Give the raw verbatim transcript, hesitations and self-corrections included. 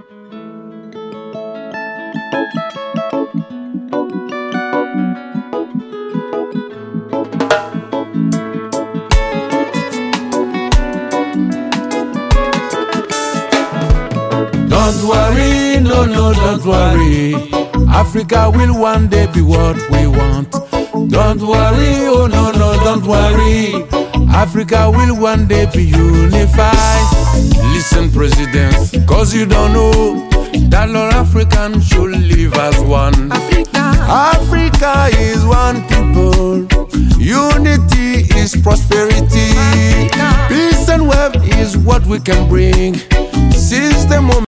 Don't worry, no, no, don't worry. Africa will one day be what we want. Don't worry, oh no, no, don't worry. Africa will one day be unified. Listen, President, cause you don't know that all Africans should live as one. Africa, Africa is one people. Unity is prosperity. Africa. Peace and wealth is what we can bring. Since the moment